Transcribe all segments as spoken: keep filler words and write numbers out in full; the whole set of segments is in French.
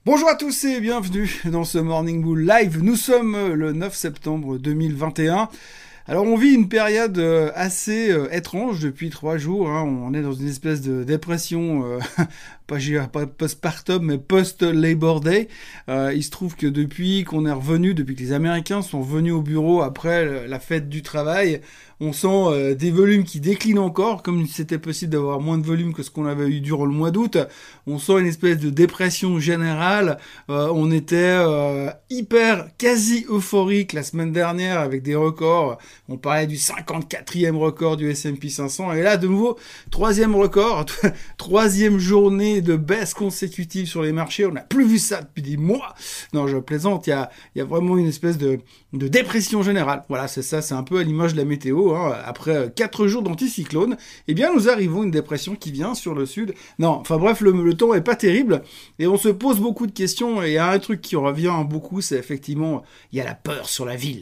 Bonjour à tous et bienvenue dans ce Morning Bull Live. Nous sommes le neuf septembre deux mille vingt et un. Alors on vit une période assez étrange depuis trois jours. Hein. On est dans une espèce de dépression, euh, pas, pas postpartum, mais post-Labor Day. Euh, il se trouve que depuis qu'on est revenu, depuis que les Américains sont revenus au bureau après la fête du travail, on sent euh, des volumes qui déclinent encore, comme si c'était possible d'avoir moins de volume que ce qu'on avait eu durant le mois d'août. On sent une espèce de dépression générale. Euh, on était euh, hyper, quasi euphorique la semaine dernière avec des records. On parlait du cinquante-quatrième record du S and P cinq cents. Et là, de nouveau, troisième record, troisième journée de baisse consécutive sur les marchés. On n'a plus vu ça depuis des mois. Non, je plaisante. Il y a, il y a vraiment une espèce de, de dépression générale. Voilà, c'est ça. C'est un peu à l'image de la météo. Hein. Après quatre jours d'anticyclone, eh bien, nous arrivons à une dépression qui vient sur le sud. Non, enfin bref, le, le temps est pas terrible. Et on se pose beaucoup de questions. Et il y a un truc qui revient beaucoup, c'est effectivement, il y a la peur sur la ville.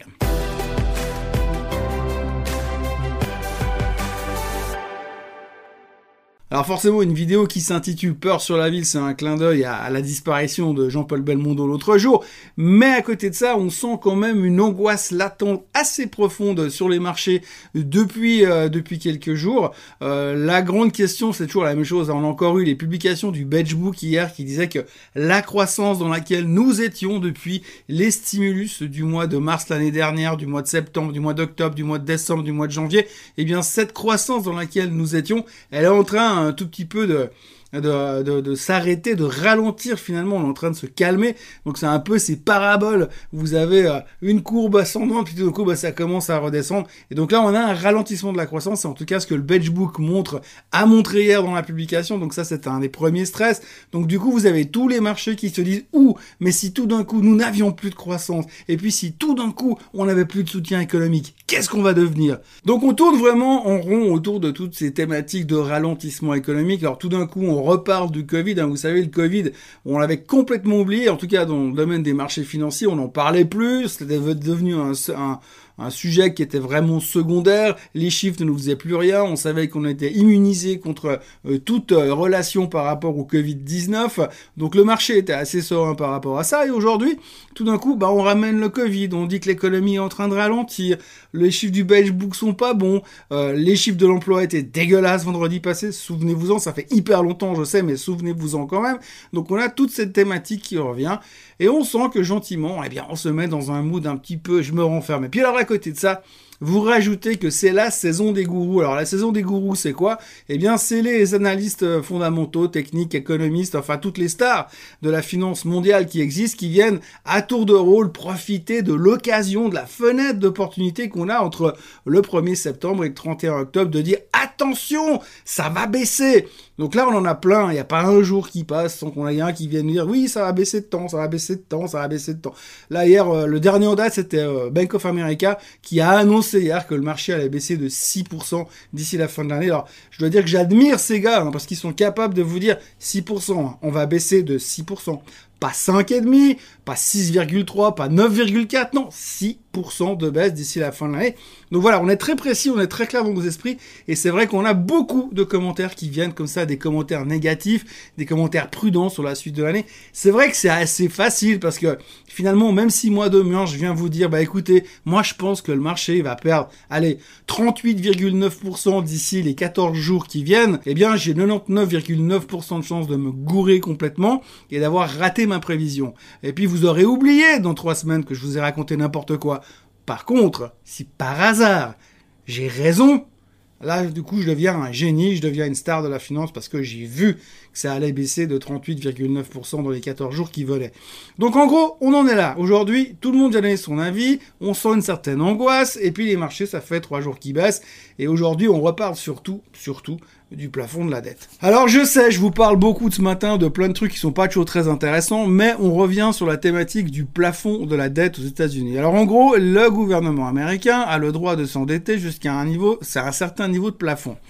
Alors forcément, une vidéo qui s'intitule « Peur sur la ville », c'est un clin d'œil à, à la disparition de Jean-Paul Belmondo l'autre jour. Mais à côté de ça, on sent quand même une angoisse latente assez profonde sur les marchés depuis euh, depuis quelques jours. Euh, la grande question, c'est toujours la même chose. On a encore eu les publications du Benchbook hier qui disaient que la croissance dans laquelle nous étions depuis les stimulus du mois de mars l'année dernière, du mois de septembre, du mois d'octobre, du mois de décembre, du mois de janvier, eh bien cette croissance dans laquelle nous étions, elle est en train un tout petit peu de de, de, de s'arrêter, de ralentir finalement, on est en train de se calmer, donc c'est un peu ces paraboles, vous avez euh, une courbe ascendante, puis tout d'un coup bah, ça commence à redescendre, et donc là on a un ralentissement de la croissance, c'est en tout cas ce que le Benchbook montre, a montré hier dans la publication, donc ça c'est un des premiers stress, donc du coup vous avez tous les marchés qui se disent, ouh, mais si tout d'un coup nous n'avions plus de croissance, et puis si tout d'un coup on n'avait plus de soutien économique, qu'est-ce qu'on va devenir? Donc on tourne vraiment en rond autour de toutes ces thématiques de ralentissement économique, alors tout d'un coup on reparle du Covid, hein. Vous savez, le Covid, on l'avait complètement oublié, en tout cas dans le domaine des marchés financiers, on n'en parlait plus, c'était devenu un, un, un sujet qui était vraiment secondaire, les chiffres ne nous faisaient plus rien, on savait qu'on était immunisé contre euh, toute euh, relation par rapport au covid dix-neuf, donc le marché était assez serein par rapport à ça, et aujourd'hui, tout d'un coup, bah, on ramène le Covid, on dit que l'économie est en train de ralentir, les chiffres du Benchbook sont pas bons, euh, les chiffres de l'emploi étaient dégueulasses vendredi passé, souvenez-vous-en, ça fait hyper longtemps, je sais, mais souvenez-vous-en quand même. Donc on a toute cette thématique qui revient, et on sent que gentiment, eh bien, on se met dans un mood un petit peu, je me renferme. Et puis alors à côté de ça, vous rajoutez que c'est la saison des gourous. Alors la saison des gourous, c'est quoi? Eh bien, c'est les analystes fondamentaux, techniques, économistes, enfin toutes les stars de la finance mondiale qui existent, qui viennent à tour de rôle profiter de l'occasion, de la fenêtre d'opportunité qu'on a entre le premier septembre et le trente et un octobre, de dire attention, ça va baisser. Donc là, on en a plein. Il n'y a pas un jour qui passe sans qu'on ait un qui vienne dire oui, ça va baisser de temps, ça va baisser de temps, ça va baisser de temps. Là, hier, euh, le dernier en date, c'était euh, Bank of America qui a annoncé hier que le marché allait baisser de six pour cent d'ici la fin de l'année. Alors, je dois dire que j'admire ces gars, hein, parce qu'ils sont capables de vous dire six pour cent, hein, on va baisser de six pour cent. Pas cinq virgule cinq, pas six virgule trois, pas neuf virgule quatre, non, six pour cent de baisse d'ici la fin de l'année. Donc voilà, on est très précis, on est très clair dans nos esprits, et c'est vrai qu'on a beaucoup de commentaires qui viennent comme ça, des commentaires négatifs, des commentaires prudents sur la suite de l'année. C'est vrai que c'est assez facile, parce que finalement, même si moi demain, je viens vous dire, bah écoutez, moi je pense que le marché va perdre, allez, trente-huit virgule neuf pour cent d'ici les quatorze jours qui viennent, eh bien j'ai quatre-vingt-dix-neuf virgule neuf pour cent de chance de me gourer complètement, et d'avoir raté ma prévision. Et puis vous aurez oublié dans trois semaines que je vous ai raconté n'importe quoi. Par contre, si par hasard j'ai raison, là du coup je deviens un génie, je deviens une star de la finance parce que j'ai vu que ça allait baisser de trente-huit virgule neuf pour cent dans les quatorze jours qui venaient. Donc en gros, on en est là. Aujourd'hui, tout le monde vient donner son avis, on sent une certaine angoisse, et puis les marchés, ça fait trois jours qui baissent, et aujourd'hui on reparle surtout, surtout, du plafond de la dette. Alors je sais, je vous parle beaucoup de ce matin de plein de trucs qui sont pas toujours très intéressants, mais on revient sur la thématique du plafond de la dette aux États-Unis. Alors en gros, le gouvernement américain a le droit de s'endetter jusqu'à un niveau, c'est un certain niveau de plafond.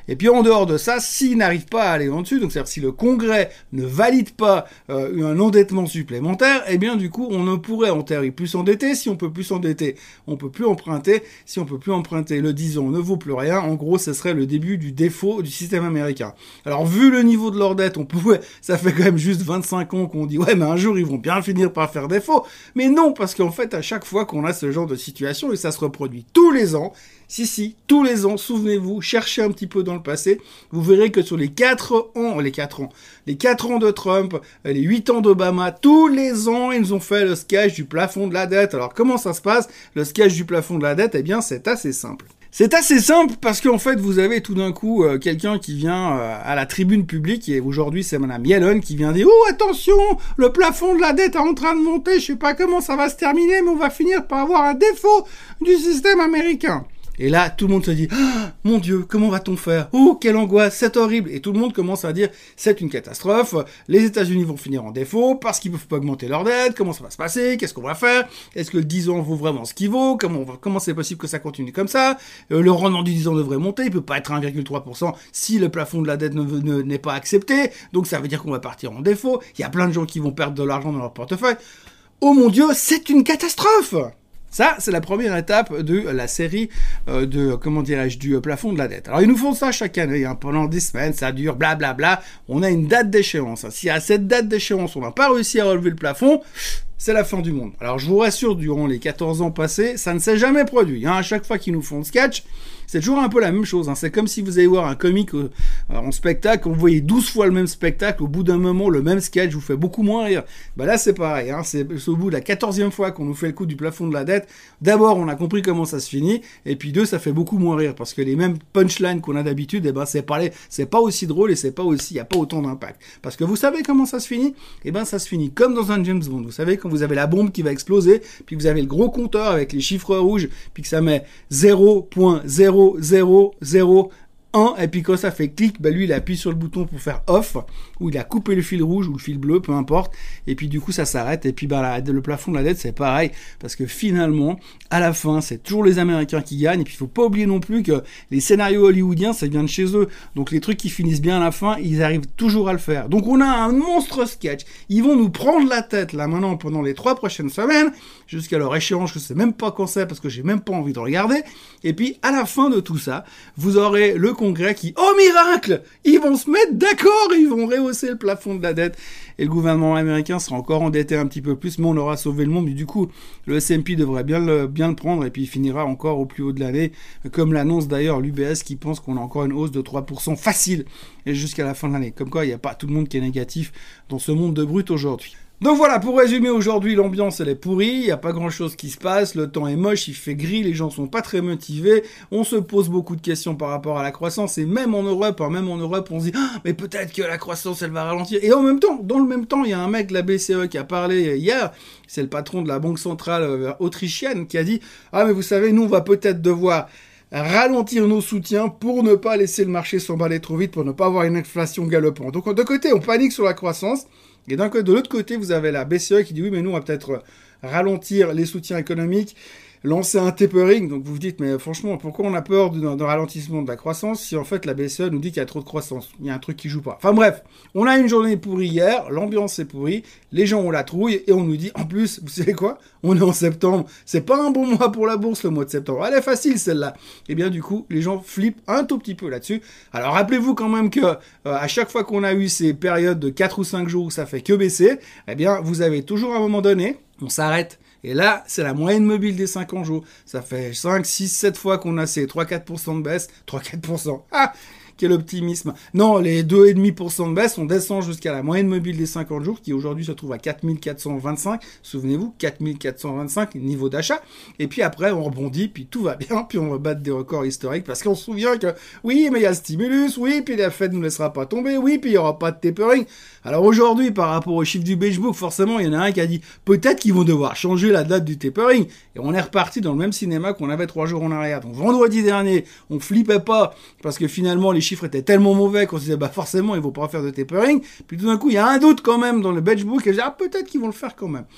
Et puis en dehors de ça, s'ils n'arrivent pas à aller en dessus, donc c'est-à-dire si le Congrès ne valide pas euh, un endettement supplémentaire, eh bien du coup on ne pourrait en théorie plus s'endetter. Si on peut plus s'endetter, on peut plus emprunter. Si on peut plus emprunter, le dix ans ne vaut plus rien. En gros, ce serait le début du défaut du système américain. Alors vu le niveau de leur dette, on pouvait, ça fait quand même juste vingt-cinq ans qu'on dit ouais mais un jour ils vont bien finir par faire défaut. Mais non, parce qu'en fait à chaque fois qu'on a ce genre de situation, et ça se reproduit tous les ans, si si, tous les ans, souvenez-vous, cherchez un petit peu dans le passé, vous verrez que sur les quatre ans, les quatre ans, les quatre ans de Trump, les huit ans d'Obama, tous les ans, ils nous ont fait le sketch du plafond de la dette. Alors comment ça se passe, le sketch du plafond de la dette? Eh bien c'est assez simple. C'est assez simple parce qu'en fait, vous avez tout d'un coup euh, quelqu'un qui vient euh, à la tribune publique, et aujourd'hui c'est Madame Yellen qui vient dire « Oh, attention, le plafond de la dette est en train de monter, je sais pas comment ça va se terminer, mais on va finir par avoir un défaut du système américain. » Et là, tout le monde se dit ah, « Mon Dieu, comment va-t-on faire? Oh, quelle angoisse, c'est horrible !» Et tout le monde commence à dire « C'est une catastrophe, les États-Unis vont finir en défaut parce qu'ils peuvent pas augmenter leur dette, comment ça va se passer? Qu'est-ce qu'on va faire? Est-ce que le dix ans vaut vraiment ce qu'il vaut? Comment, comment c'est possible que ça continue comme ça? euh, Le rendement du dix ans devrait monter, il peut pas être un virgule trois pour cent si le plafond de la dette ne, ne, n'est pas accepté, donc ça veut dire qu'on va partir en défaut, il y a plein de gens qui vont perdre de l'argent dans leur portefeuille. Oh mon Dieu, c'est une catastrophe !» Ça, c'est la première étape de la série euh, de, comment dirais-je, du euh, plafond de la dette. Alors, ils nous font ça chaque année, hein, pendant des semaines, ça dure, blablabla. Bla, bla. On a une date d'échéance. Hein. Si à cette date d'échéance, on n'a pas réussi à relever le plafond, c'est la fin du monde. Alors, je vous rassure, durant les quatorze ans passés, ça ne s'est jamais produit. Hein. À chaque fois qu'ils nous font le sketch, c'est toujours un peu la même chose. Hein. C'est comme si vous allez voir un comique euh, en spectacle, vous voyez douze fois le même spectacle, au bout d'un moment, le même sketch vous fait beaucoup moins rire. Bah là, c'est pareil. Hein. C'est au bout de la quatorzième fois qu'on nous fait le coup du plafond de la dette. D'abord, on a compris comment ça se finit, et puis deux, ça fait beaucoup moins rire, parce que les mêmes punchlines qu'on a d'habitude, eh ben, c'est pas, les, c'est pas aussi drôle, et c'est pas aussi, il y a pas autant d'impact. Parce que vous savez comment ça se finit? Eh ben, ça se finit comme dans un James Bond. Vous savez, quand vous avez la bombe qui va exploser, puis vous avez le gros compteur avec les chiffres rouges, puis que ça met zéro virgule zéro zéro zéro un, et puis quand ça fait clic, bah lui il appuie sur le bouton pour faire off, ou il a coupé le fil rouge ou le fil bleu, peu importe, et puis du coup ça s'arrête, et puis bah la, le plafond de la dette c'est pareil, parce que finalement, à la fin, c'est toujours les Américains qui gagnent, et puis il faut pas oublier non plus que les scénarios hollywoodiens, ça vient de chez eux, donc les trucs qui finissent bien à la fin, ils arrivent toujours à le faire. Donc on a un monstre sketch, ils vont nous prendre la tête là maintenant pendant les trois prochaines semaines, jusqu'à leur échéance, je sais même pas quand c'est, parce que j'ai même pas envie de regarder, et puis à la fin de tout ça, vous aurez le Congrès qui, oh miracle, ils vont se mettre d'accord, ils vont rehausser le plafond de la dette, et le gouvernement américain sera encore endetté un petit peu plus, mais on aura sauvé le monde, mais du coup, le S and P devrait bien le, bien le prendre, et puis il finira encore au plus haut de l'année, comme l'annonce d'ailleurs l'U B S qui pense qu'on a encore une hausse de trois pour cent facile, et jusqu'à la fin de l'année. Comme quoi, il n'y a pas tout le monde qui est négatif dans ce monde de brut aujourd'hui. Donc voilà, pour résumer, aujourd'hui, l'ambiance, elle est pourrie, il n'y a pas grand-chose qui se passe, le temps est moche, il fait gris, les gens sont pas très motivés, on se pose beaucoup de questions par rapport à la croissance, et même en Europe, hein, même en Europe, on se dit ah, « mais peut-être que la croissance, elle va ralentir ». Et en même temps, dans le même temps, il y a un mec de la B C E qui a parlé hier, c'est le patron de la Banque centrale euh, autrichienne, qui a dit « Ah, mais vous savez, nous, on va peut-être devoir... » ralentir nos soutiens pour ne pas laisser le marché s'emballer trop vite, pour ne pas avoir une inflation galopante. Donc de côté, on panique sur la croissance, et d'un côté, de l'autre côté, vous avez la B C E qui dit oui, mais nous, on va peut-être ralentir les soutiens économiques, lancer un tapering. Donc vous vous dites, mais franchement, pourquoi on a peur d'un ralentissement de la croissance si en fait la B C E nous dit qu'il y a trop de croissance? Il y a un truc qui joue pas. Enfin bref, on a une journée pourrie hier, l'ambiance est pourrie, les gens ont la trouille, et on nous dit, en plus, vous savez quoi? On est en septembre, c'est pas un bon mois pour la bourse le mois de septembre. Elle est facile celle-là. Et bien du coup, les gens flippent un tout petit peu là-dessus. Alors rappelez-vous quand même que euh, à chaque fois qu'on a eu ces périodes de quatre ou cinq jours où ça fait que baisser, eh bien vous avez toujours à un moment donné, on s'arrête. Et là, c'est la moyenne mobile des cinquante jours. Ça fait cinq, six, sept fois qu'on a ces trois à quatre pour cent de baisse. trois à quatre pour cent. Ah! Quel optimisme. Non, les deux virgule cinq pour cent de baisse, on descend jusqu'à la moyenne mobile des cinquante jours, qui aujourd'hui se trouve à quatre mille quatre cent vingt-cinq. Souvenez-vous, quatre mille quatre cent vingt-cinq, niveau d'achat. Et puis après, on rebondit, puis tout va bien, puis on va battre des records historiques, parce qu'on se souvient que, oui, mais il y a le stimulus, oui, puis la Fed ne nous laissera pas tomber, oui, puis il n'y aura pas de tapering. Alors aujourd'hui, par rapport aux chiffres du Beige Book, forcément, il y en a un qui a dit, peut-être qu'ils vont devoir changer la date du tapering. Et on est reparti dans le même cinéma qu'on avait trois jours en arrière. Donc vendredi dernier, on flippait pas, parce que finalement, les chiffres étaient tellement mauvais qu'on se disait, bah forcément, ils vont pas faire de tapering. Puis tout d'un coup, il y a un doute quand même dans le Beige Book, et je dis, ah, peut-être qu'ils vont le faire quand même.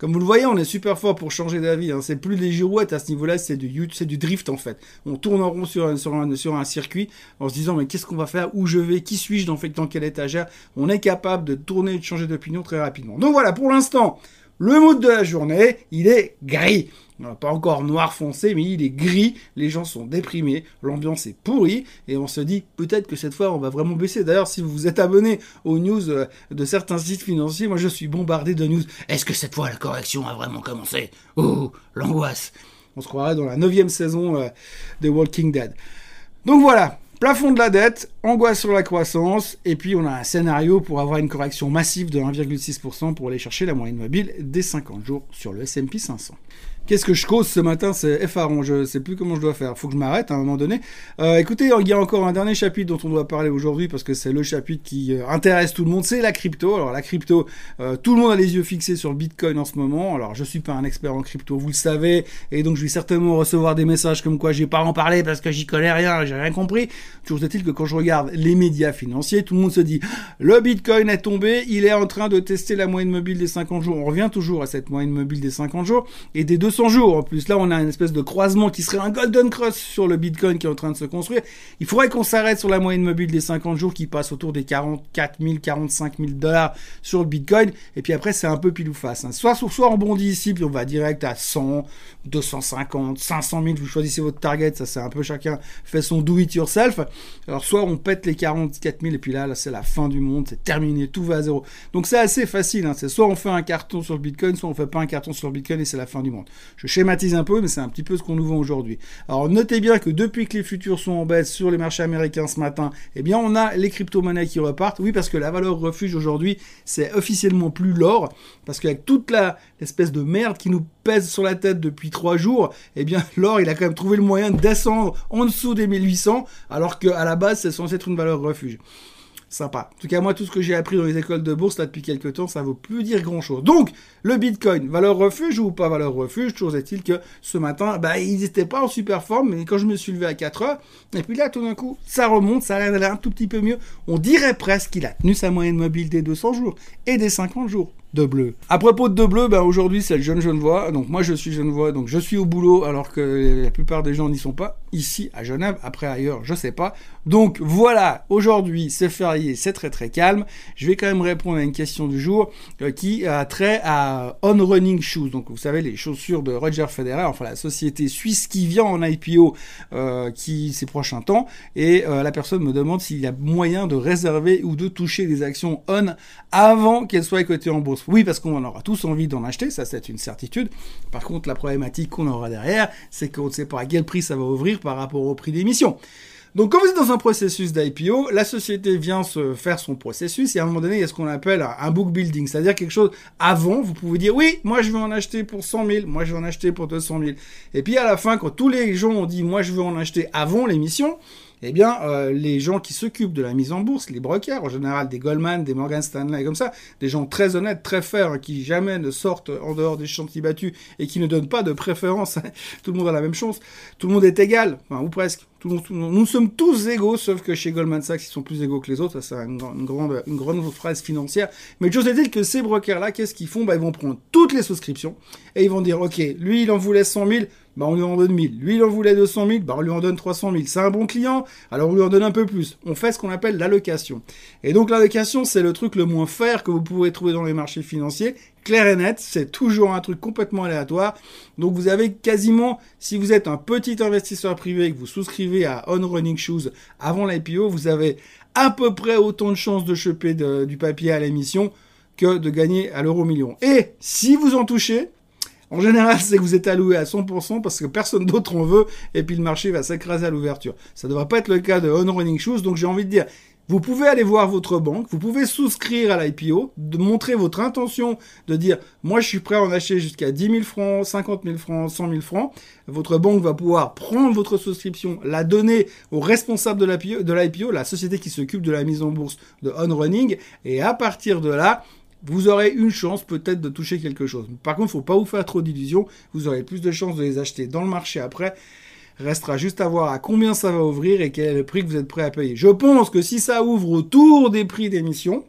Comme vous le voyez, on est super fort pour changer d'avis. Hein. C'est plus des girouettes à ce niveau-là, c'est du, c'est du drift en fait. On tourne en rond sur un, sur un, sur un circuit en se disant mais qu'est-ce qu'on va faire, où je vais, qui suis-je, dans, dans quelle étagère. On est capable de tourner et de changer d'opinion très rapidement. Donc voilà, pour l'instant, le mood de la journée, il est gris. Pas encore noir foncé, mais il est gris, les gens sont déprimés, l'ambiance est pourrie, et on se dit peut-être que cette fois on va vraiment baisser. D'ailleurs, si vous vous êtes abonné aux news de certains sites financiers, moi je suis bombardé de news. Est-ce que cette fois la correction a vraiment commencé? Oh, l'angoisse. On se croirait dans la neuvième saison euh, de Walking Dead. Donc voilà, plafond de la dette, angoisse sur la croissance, et puis on a un scénario pour avoir une correction massive de un virgule six pour cent pour aller chercher la moyenne mobile des cinquante jours sur le S and P cinq cents. Qu'est-ce que je cause ce matin? C'est effarant, je sais plus comment je dois faire. Faut que je m'arrête à un moment donné. Euh, écoutez, il y a encore un dernier chapitre dont on doit parler aujourd'hui parce que c'est le chapitre qui euh, intéresse tout le monde, c'est la crypto. Alors la crypto, euh, tout le monde a les yeux fixés sur le Bitcoin en ce moment. Alors je suis pas un expert en crypto, vous le savez, et donc je vais certainement recevoir des messages comme quoi j'ai pas à en parler parce que j'y connais rien, j'ai rien compris. Toujours est-il que quand je regarde les médias financiers, tout le monde se dit le Bitcoin est tombé, il est en train de tester la moyenne mobile des cinquante jours. On revient toujours à cette moyenne mobile des cinquante jours et des deux cents jours. En plus, là, on a une espèce de croisement qui serait un golden cross sur le Bitcoin qui est en train de se construire. Il faudrait qu'on s'arrête sur la moyenne mobile des cinquante jours qui passe autour des quarante-quatre mille, quarante-cinq mille dollars sur le Bitcoin. Et puis après, c'est un peu pile ou face. Hein. Soit, soit on bondit ici, puis on va direct à cent, deux cent cinquante, cinq cent mille. Vous choisissez votre target. Ça, c'est un peu chacun fait son do it yourself. Alors, soit on pète les quarante-quatre mille et puis là, là, c'est la fin du monde. C'est terminé. Tout va à zéro. Donc, c'est assez facile. Hein. C'est soit on fait un carton sur le Bitcoin, soit on fait pas un carton sur le Bitcoin et c'est la fin du monde. Je schématise un peu, mais c'est un petit peu ce qu'on nous vend aujourd'hui. Alors notez bien que depuis que les futurs sont en baisse sur les marchés américains ce matin, eh bien on a les crypto-monnaies qui repartent. Oui, parce que la valeur refuge aujourd'hui, c'est officiellement plus l'or, parce qu'avec toute la l'espèce de merde qui nous pèse sur la tête depuis trois jours, eh bien l'or, il a quand même trouvé le moyen de descendre en dessous des mille huit cents, alors qu'à la base, c'est censé être une valeur refuge. Sympa. En tout cas, moi, tout ce que j'ai appris dans les écoles de bourse, là, depuis quelques temps, ça ne vaut plus dire grand-chose. Donc, le Bitcoin, valeur refuge ou pas valeur refuge, toujours est-il que ce matin, bah, ils n'étaient pas en super forme, mais quand je me suis levé à quatre heures, et puis là, tout d'un coup, ça remonte, ça a l'air d'aller un tout petit peu mieux. On dirait presque qu'il a tenu sa moyenne mobile des deux cents jours et des cinquante jours. De bleu. À propos de bleu, ben aujourd'hui c'est le jeune Genevois, donc moi je suis Genevois, donc je suis au boulot alors que la plupart des gens n'y sont pas, ici à Genève, après ailleurs je sais pas. Donc voilà, aujourd'hui c'est férié, c'est très très calme. Je vais quand même répondre à une question du jour euh, qui a trait à On Running Shoes, donc vous savez les chaussures de Roger Federer, enfin la société suisse qui vient en I P O euh, qui ces prochains temps, et euh, la personne me demande s'il y a moyen de réserver ou de toucher des actions On avant qu'elles soient cotées en bourse. Oui, parce qu'on aura tous envie d'en acheter, ça c'est une certitude. Par contre, la problématique qu'on aura derrière, c'est qu'on ne sait pas à quel prix ça va ouvrir par rapport au prix d'émission. Donc, quand vous êtes dans un processus d'I P O, la société vient se faire son processus et à un moment donné, il y a ce qu'on appelle un book building, c'est-à-dire quelque chose avant, vous pouvez dire oui, moi je veux en acheter pour cent mille, moi je veux en acheter pour deux cent mille. Et puis à la fin, quand tous les gens ont dit moi je veux en acheter avant l'émission, eh bien, euh, les gens qui s'occupent de la mise en bourse, les brokers, en général des Goldman, des Morgan Stanley, comme ça, des gens très honnêtes, très fers, qui jamais ne sortent en dehors des chantiers battus et qui ne donnent pas de préférence, tout le monde a la même chance, tout le monde est égal, enfin, ou presque. Tout le monde, tout le monde. Nous sommes tous égaux, sauf que chez Goldman Sachs, ils sont plus égaux que les autres. Ça, c'est une, une, grande, une grande phrase financière. Mais le chose est-il que ces brokers-là, qu'est-ce qu'ils font? Bah, ils vont prendre toutes les souscriptions et ils vont dire, OK, lui, il en voulait cent mille, bah, on lui en donne mille. Lui, il en voulait deux cent mille, bah, on lui en donne trois cent mille. C'est un bon client, alors on lui en donne un peu plus. On fait ce qu'on appelle l'allocation. Et donc, l'allocation, c'est le truc le moins fair que vous pourrez trouver dans les marchés financiers. Clair et net, c'est toujours un truc complètement aléatoire. Donc vous avez quasiment, si vous êtes un petit investisseur privé et que vous souscrivez à On Running Shoes avant l'I P O, vous avez à peu près autant de chances de choper de, du papier à l'émission que de gagner à l'euro million. Et si vous en touchez, en général, c'est que vous êtes alloué à cent pour cent parce que personne d'autre en veut et puis le marché va s'écraser à l'ouverture. Ça ne devrait pas être le cas de On Running Shoes, donc j'ai envie de dire, vous pouvez aller voir votre banque, vous pouvez souscrire à l'I P O, de montrer votre intention de dire « moi je suis prêt à en acheter jusqu'à dix mille francs, cinquante mille francs, cent mille francs ». Votre banque va pouvoir prendre votre souscription, la donner au responsable de l'I P O, de l'I P O, la société qui s'occupe de la mise en bourse de On Running, et à partir de là, vous aurez une chance peut-être de toucher quelque chose. Par contre, il ne faut pas vous faire trop d'illusions, vous aurez plus de chances de les acheter dans le marché après. Restera juste à voir à combien ça va ouvrir et quel est le prix que vous êtes prêt à payer. Je pense que si ça ouvre autour des prix d'émission,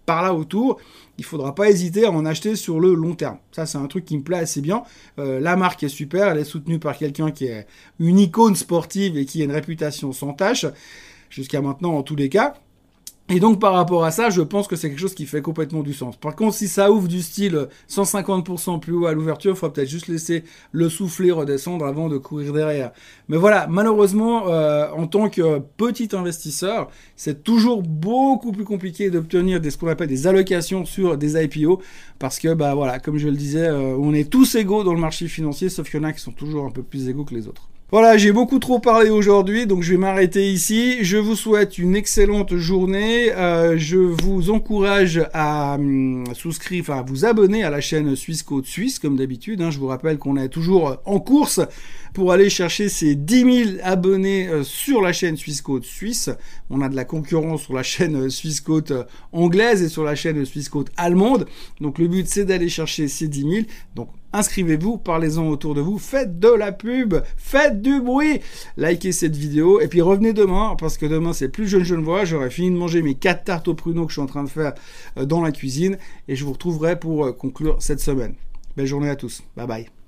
par là autour, il faudra pas hésiter à en acheter sur le long terme. Ça, c'est un truc qui me plaît assez bien. Euh, la marque est super, elle est soutenue par quelqu'un qui est une icône sportive et qui a une réputation sans tâche, jusqu'à maintenant en tous les cas. Et donc, par rapport à ça, je pense que c'est quelque chose qui fait complètement du sens. Par contre, si ça ouvre du style cent cinquante pour cent plus haut à l'ouverture, il faudra peut-être juste laisser le souffler redescendre avant de courir derrière. Mais voilà, malheureusement, euh, en tant que petit investisseur, c'est toujours beaucoup plus compliqué d'obtenir des, ce qu'on appelle des allocations sur des I P O, parce que, bah voilà, comme je le disais, euh, on est tous égaux dans le marché financier, sauf qu'il y en a qui sont toujours un peu plus égaux que les autres. Voilà, j'ai beaucoup trop parlé aujourd'hui, donc je vais m'arrêter ici. Je vous souhaite une excellente journée. Euh, je vous encourage à hum, souscrire, enfin à vous abonner à la chaîne Suisse Côte Suisse, comme d'habitude. Hein. Je vous rappelle qu'on est toujours en course pour aller chercher ces dix mille abonnés euh, sur la chaîne Suisse Côte Suisse. On a de la concurrence sur la chaîne Suisse Côte anglaise et sur la chaîne Suisse Côte allemande. Donc le but, c'est d'aller chercher ces dix mille. Donc inscrivez-vous, parlez-en autour de vous, faites de la pub, faites du bruit, likez cette vidéo, et puis revenez demain, parce que demain c'est plus jeune Genevois, j'aurai fini de manger mes quatre tartes aux pruneaux que je suis en train de faire dans la cuisine, et je vous retrouverai pour conclure cette semaine. Belle journée à tous, bye bye.